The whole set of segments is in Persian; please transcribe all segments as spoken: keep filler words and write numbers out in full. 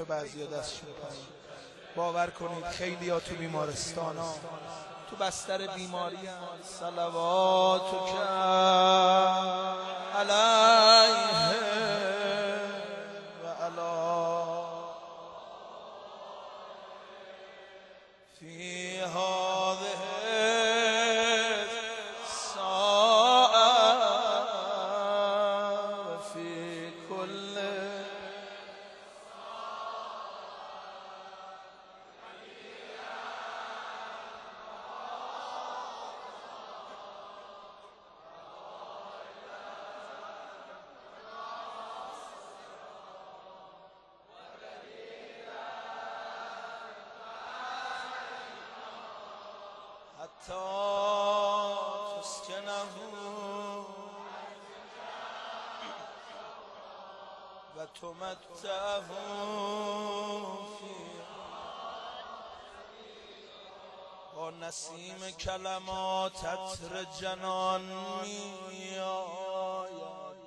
بعضی ها دستشون پایین. باور کنید خیلی ها تو بیمارستان ها تو بستر بیماری ها صلواتک علیه و علی فی هذه الساعه و فی کل حتی تسکنه و تمتعه فیها با نسیم کلمات عطر جنان می آید.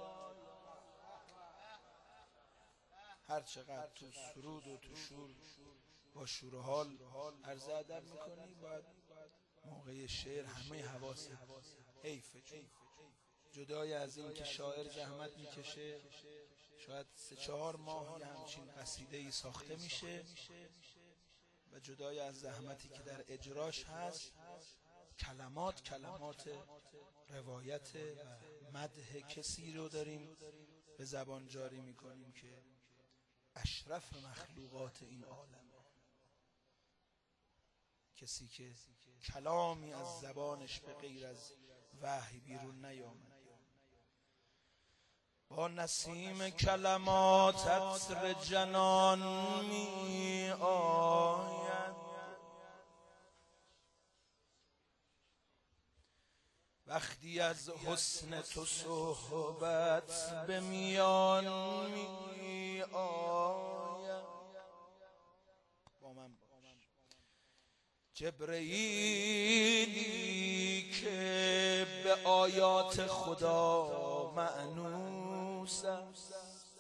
هر چقدر تو سرود و تو شور با شور و حال عرض ادب میکنی باید موقع شعر همه حواس حیفه. جدای از این که شاعر زحمت میکشه شاید سه چهار ماه یه همچین قصیده ای ساخته میشه و جدای از زحمتی که در اجراش هست کلمات کلمات روایت و مدح کسی رو داریم به زبان جاری میکنیم که اشرف مخلوقات این عالم، کسی که کلامی از زبانش به غیر از وحی بیرون نیامد. با نسیم کلمات عطر جنان می آید. وقتی از حسن تو صحبت به میان می آید. با من جبرئیلی که به آیات خدا مأنوس است،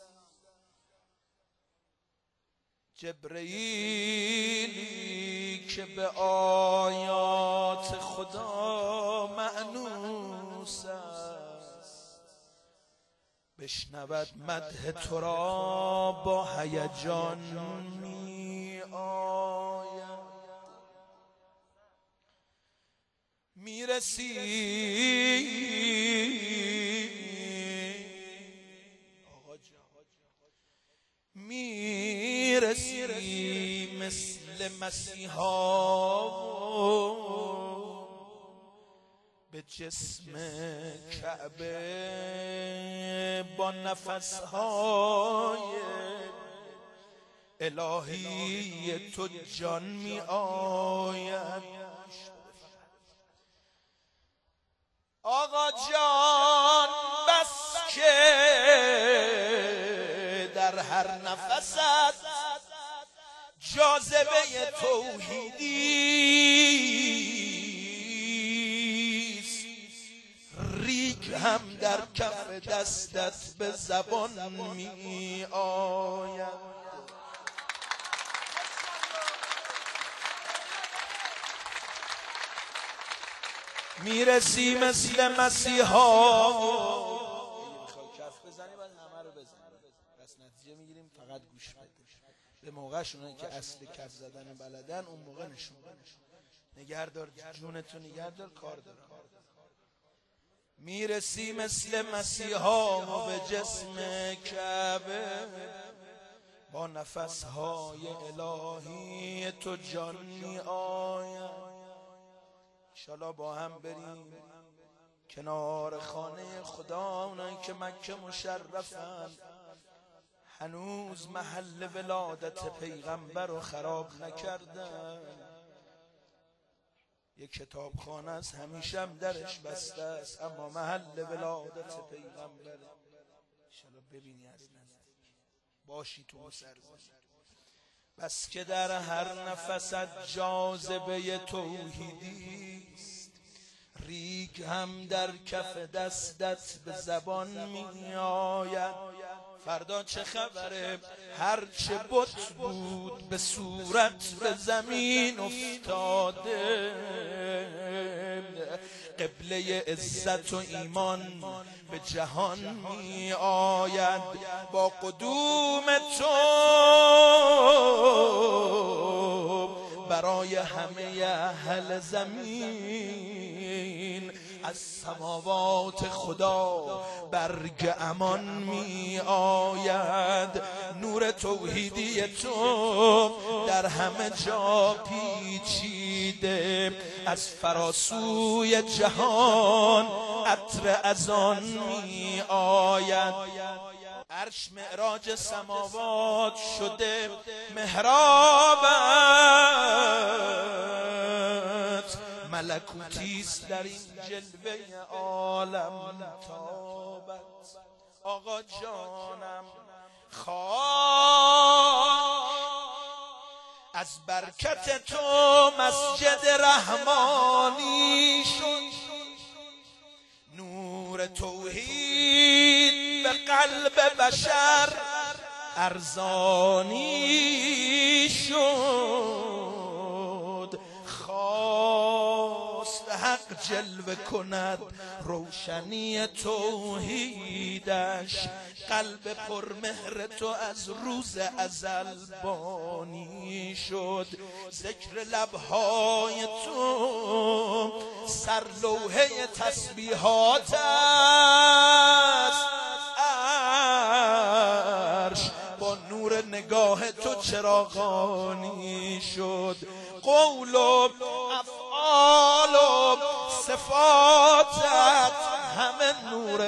جبرئیلی که به آیات خدا مأنوس است، بشنود مدح تو را با هیجان می آید. میرسی آقا جان میرسی مثل مسیحا به جسم کعبه با نفسهای الهی تو جان می آید. آقا جان بس که در هر نفست جاذبه توحیدیست، ریگ هم در کف دستت به زبان می آید. میرسی مثل مسیحا. میخوای کف بزنی باید همه رو بزنی، پس نتیجه میگیریم فقط گوش بده. به موقعش اونایی که اصل کف زدن بلدن اون موقع نشون بده. نگهدار جونتو، نگهدار کار داره. میرسی مثل مسیحا به جسم کعبه با نفسهای الهی تو جان می آید. انشالله با هم بریم کنار خانه خدا، اونایی که مکه مشرفن هنوز محل ولادت پیغمبر رو خراب نکردن. یک کتابخانه است همیشه هم درش بسته است اما محل ولادت پیغمبر. انشالله ببینی از نزدیک، باشی تو سرزمین. بس که در هر نفست جاذبه توحیدی است، ریگ هم در کف دستت به زبان می آید. فردا چه خبره؟ هر چه بت بود به صورت به زمین افتاده. قبله عزت و ایمان به جهان می آید. با قدوم تو برای همه اهل زمین از سماوات خدا برگ امان می آید. نور توحیدی تو در همه جا پیچیده. از فراسوی جهان عطر اذان می آید. عرش معراج سماوات شده محرابت. ملکوتیست در این جلوه عالم تابت. آقا جانم خواه از برکت تو مسجد رحمانی شد. نور توحید به قلب بشر ارزانی شد. خواست حق جلوه کند روشنی توحیدش. قلب پرمهر تو از روز ازل بانی شد. ذکر لبهای تو سرلوحه تسبیحات است. عرش با نور نگاه تو چراغانی شد. قول و افعال و صفاتت همه نور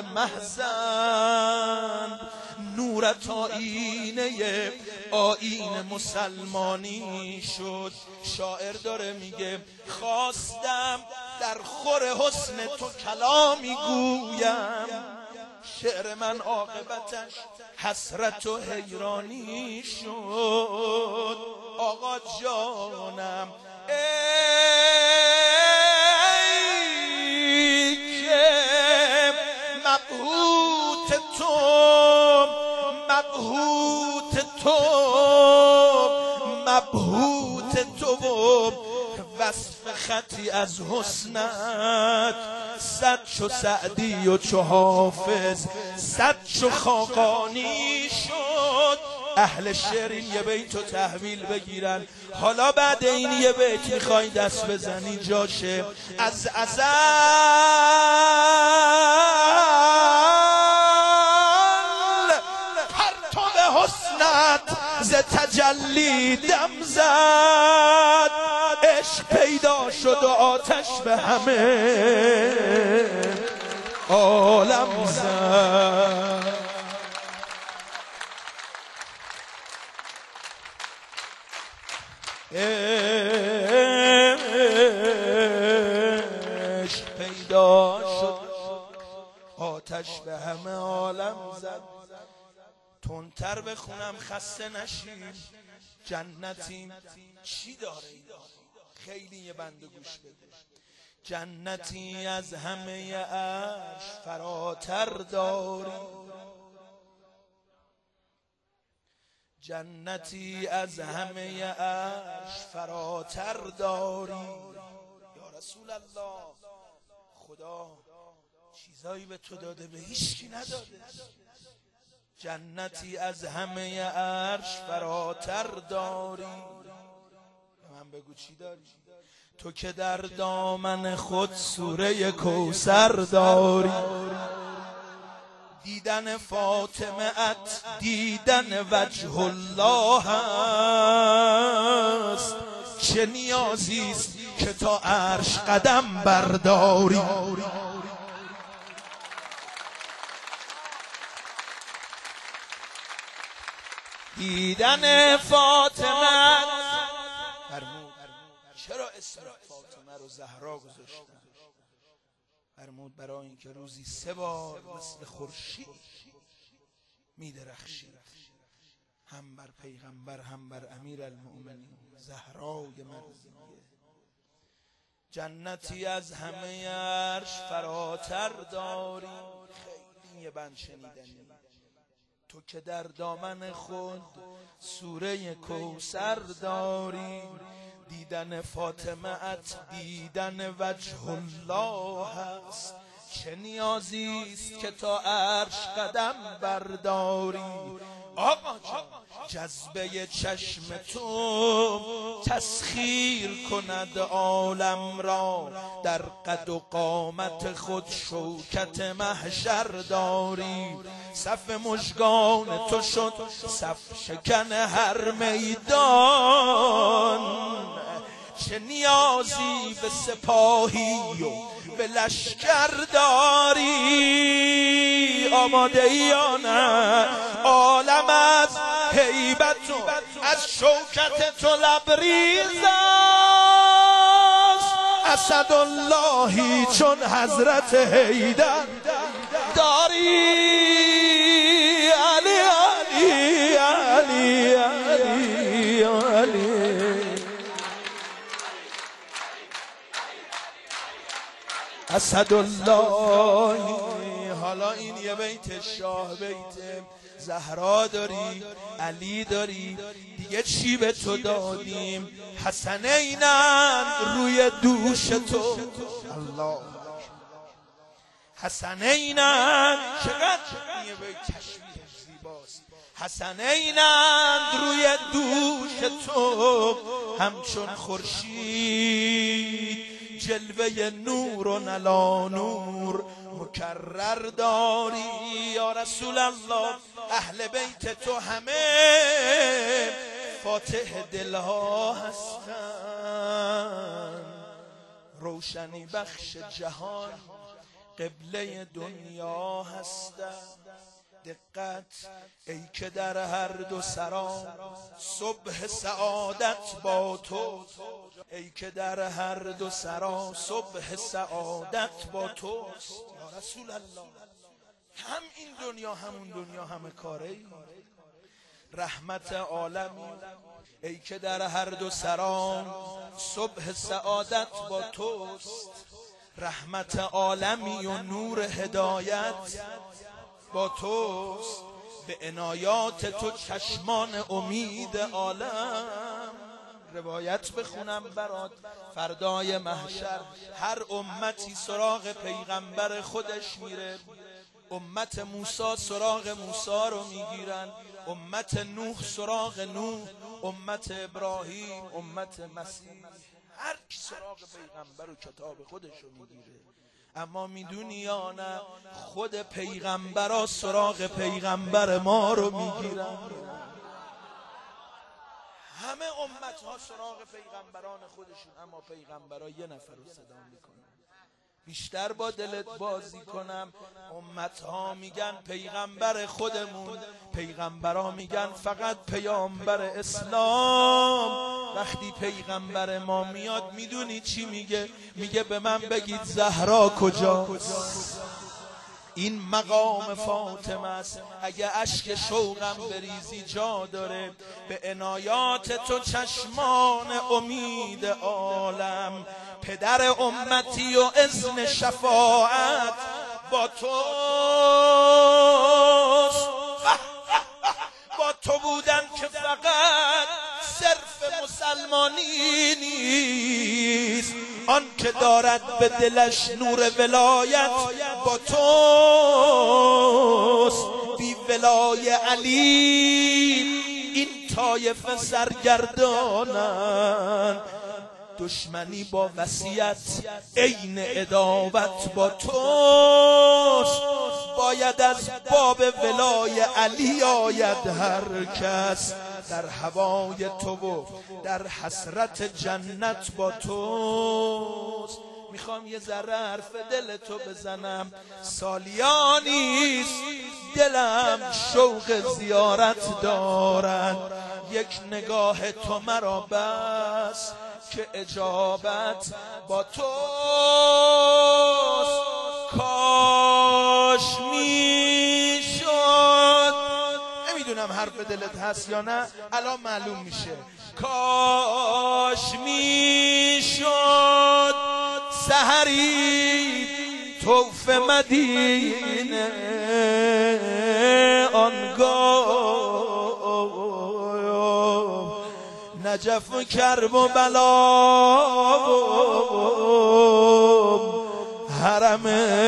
محضن. نورت آینه آیین مسلمانی شد. شاعر داره میگه خواستم در خور حسن تو کلامی گویم. شعر من عاقبتش حسرت و حیرانی شد. آقا جانم ای که مبهوت تو مبهوت تو مبهوت تو وصف خطی از حسنت. صد چو سعدی و چو حافظ صد چو خاقانی شد. اهل شعر این یه بیت رو تحویل بگیرن. حالا بعد این یه بیت میخوای دست بزنی جاشه. از ازل پرتو حسنت ز تجلی دم زد. عشق پیدا شد و آتش به همه عالم زد. عشق پیدا شد آتش به همه عالم زد. تندتر بخونم خسته نشیم. جنتیم چی داره این؟ خیلی یه بنده گوش بده. جنتی از همه عرش فراتر داری. جنتی از همه عرش فراتر داری. یا رسول الله خدا چیزایی به تو داده به هیچکی نداده. جنتی از همه عرش فراتر داری. به من بگو چی داری؟ تو که در دامن خود سوره کوثر داری. دیدن فاطمه ات دیدن وجه الله است. چه نیازی است که تا عرش قدم برداری. دیدن فاطمه فرمود چرا اسم فاطمه رو زهرا گذاشتن؟ فرمود برای اینکه روزی سه بار مثل خورشید میدرخشید، هم بر پیغمبر هم بر امیر المؤمنین زهرای مرضیه. جنتی از همه عرش فراتر داری. خیلی یه بند شنیدنی. تو که در دامن خود سوره کوثر داری. دیدن فاطمه ات دیدن وجه الله هست. چه نیازیست که تا عرش قدم برداری. آقا جذبه چشم تو تسخیر کند عالم را. در قد و قامت خود شوکت محشر داری. صف مژگان تو شد صف شکن هر میدان. چه نیازی به سپاهی و به لشکر داری. آماده ای یا نه؟ عالم از هیبت و از شوکت تو لبریز است. اسداللهی چون حضرت حیدر داری. علی علی علی علی علی. اسداللهی. حالا این یه بیت شاه بیت زهرا داری، علی داری، دیگه چی به تو دادیم؟ حسنینن روی دوش تو. الله حسنینن. چقدر یه بیت تشبیه زیباست. حسنینن روی دوش تو همچون خورشید. جلوه نور و نلا نور مکرر داری. یا رسول الله اهل بیت تو همه فاتح دلها هستن. روشنی بخش جهان قبله دنیا هستن. دقت ای که در هر دو سرا صبح سعادت با تو. ای که در هر دو سرا صبح سعادت با توست. یا رسول الله هم این دنیا همون دنیا همه کاره. رحمت عالمی ای که در هر دو سرا صبح سعادت با توست. رحمت عالمی و نور هدایت با توست. به عنایات تو چشمان امید عالم. روایت بخونم برات فردای محشر هر امتی سراغ پیغمبر خودش میره. امت موسی سراغ موسی رو میگیرن، امت نوح سراغ نوح، امت ابراهیم، امت مسیح، هر کی سراغ پیغمبر و کتاب خودش رو میگیره. اما میدونی یا نه خود پیغمبرها سراغ پیغمبر ما رو میگیرن. همه امت ها سراغ پیغمبران خودشون، اما پیغمبرها یه نفر رو صدا میکنن. بیشتر با دلت بازی کنم. امت ها میگن پیغمبر خودمون، پیغمبرها میگن فقط پیامبر اسلام. وقتی پیغمبر ما میاد میدونی چی میگه؟ میگه به من بگید زهرا کجاست. این مقام فاطمه است. اگه اشک شوقم بریزی جا داره. به عنایات تو چشمان امید عالم. پدر امتی و اذن شفاعت با توست. با تو بودن که فقط صرف مسلمانی نیست. آن که دارد به دلش نور ولایت با توست. بی ولای علی این طایفه سرگردانن. دشمنی با وصیت عین عداوت با توست. باید از باب ولای علی آید هر کس. در هوای تو و در حسرت جنت با توست. میخوام یه ذره حرف دل تو بزنم. سالیانیست دلم شوق زیارت دارد. یک نگاه تو مرا بس که اجابت با توست. کاش میشد، نمیدونم حرف دلت هست یا نه، الان معلوم میشه. کاش میشد سحری طوف مدینه آنگاه نجف و کرب و بلا حرم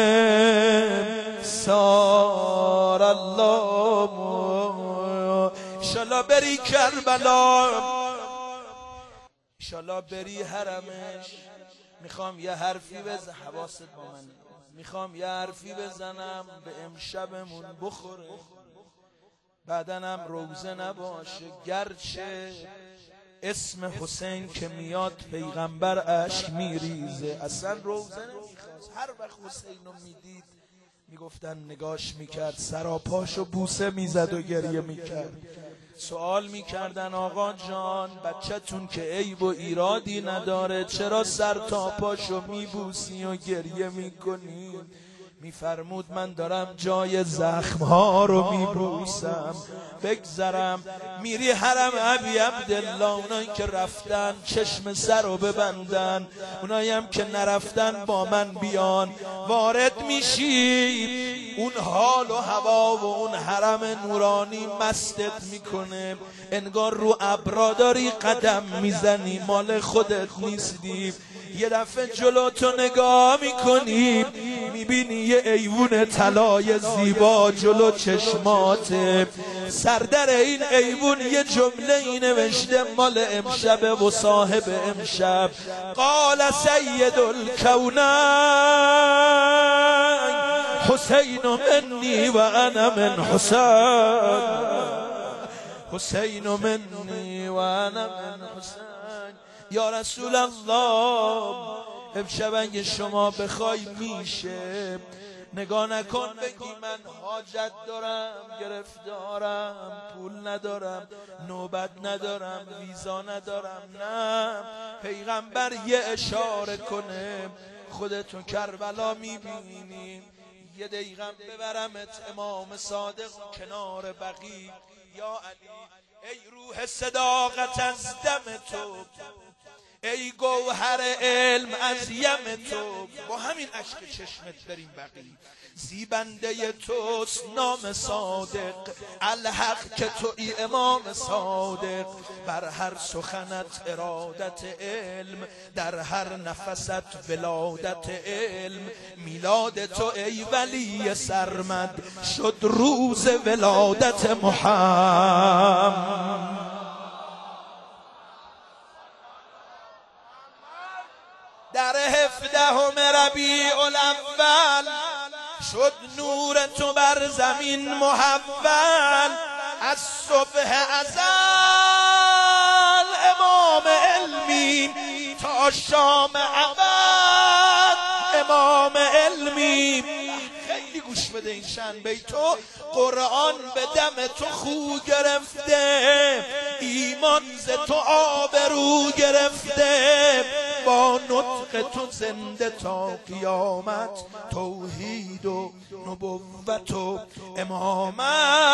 سار الله انشالله بری کربلا انشالله بری حرمش. میخوام یه حرفی بزن حواست با من، میخوام یه حرفی بزنم به امشبمون بخوره، بعدنم روزه نباشه، گرچه اسم حسین که میاد پیغمبر اشک میریزه، اصلا روزه نمیخواست. هر وقت حسین رو میدید میگفتن نگاش میکرد، سراپاشو بوسه میزد و گریه میکرد. سوال میکردن آقا جان بچه‌تون که عیب و ایرادی نداره چرا سر تا پاشو میبوسی و گریه میکنی؟ میفرمود من دارم جای زخمها رو میبوسم. بگذرم میری حرم ابی عبدالله، اونایی که رفتن چشم سر رو ببندن، اونایی هم که نرفتن با من بیان. وارد میشی اون حال و هوا و اون حرم نورانی مستت میکنه، انگار رو ابرا داری قدم میزنی، مال خودت نیستی. یه دفعه جلو تو نگاه میکنی میبینی یه ایوون طلای زیبا جلو چشماته. سردر این ایوون یه جمله ای نوشته مال امشب و صاحب امشب. قال سید الکونین حسین منی و انا من حسین، حسین منی و انا من حسین. یا رسول الله امشب اگه شما بخوای میشه، نگاه نکن بگی من حاجت دارم، گرفتارم، پول ندارم، نوبت ندارم، ویزا ندارم. نه، پیغمبر یه اشاره کنه خودتو کربلا میبینی. یه دقیقم ببرمت امام صادق کنار بقی. یا علی ای روح صداقت از دم تو، ای گوهر علم از یم تو، با همین اشک چشمت بریم بقی. زیبنده توست نام صادق، الحق که توی امام صادق. بر هر سخنت ارادت علم، در هر نفست ولادت علم. میلاد تو ای ولی سرمد، شد روز ولادت محمد. در هفدهم ربیع الاول شد نور تو بر زمین محول. از صبح ازل امام علمی، تا شام ابد امام علمی. خیلی گوش بده این شن بیتو. قرآن به دم تو خو گرفته، ایمان ز تو آبرو گرفته. با نطق تو زنده تا قیامت، توحید و نبوت و امامت.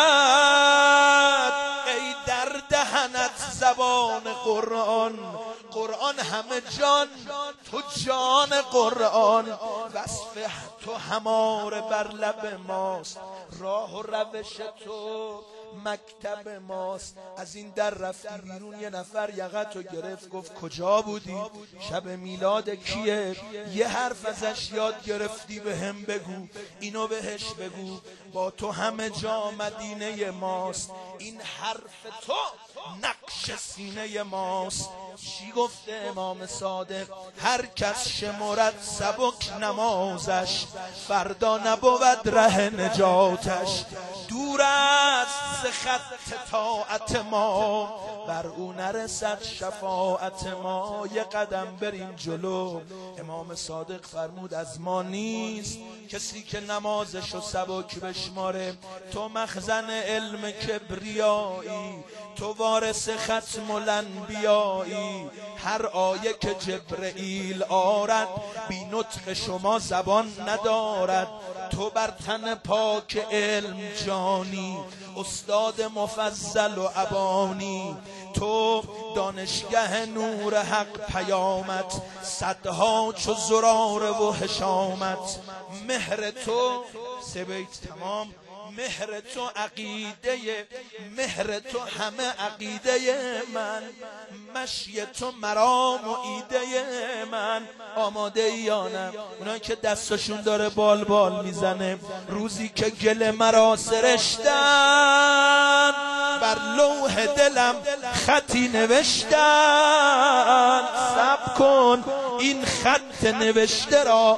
ای در دهنت زبان قرآن، قرآن همه جان، تو جان قرآن. وصف تو هماره بر لب ماست، راه و روش تو مکتب ماست. از این در رفتی بیرون یه نفر یقتو گرفت گفت کجا بودی؟ شب میلاد کیه؟ یه حرف ازش یاد گرفتی به هم بگو، اینو بهش بگو. با تو همه جا مدینه ماست، این حرف تو نقش سینه ماست. چی گفته امام صادق؟ هر کس شمرد سبک نمازش، فردا نبود ره نجاتش. دور است ز خط طاعت ما، بر او نرسد شفاعت ما. یه قدم بریم جلو. امام صادق فرمود از ما نیست کسی که نمازشو سبک بشماره. تو مخزن علم کبریایی، تو وارث ختم الانبیایی. هر آیه که جبرئیل آرد، بی نطق شما زبان ندارد. تو بر تن پاک علم جانی، استاد مفضل و ابانی. تو دانشگه نور حق پیامت، صدها چو زرار و حشامت. مهر تو سه بیت تمام، مهر تو عقیده، مهر تو همه عقیده من، مشی تو مرام و ایده من. آماده ای یا نه؟ اونایی که دستشون داره بال بال میزنه، روزی که گل مرا سرشتن، بر لوح دلم خطی نوشتن. صبر کن این خط نوشته را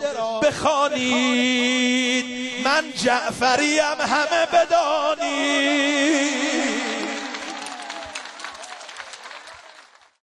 بخوانید، من جعفریم همه بدانید.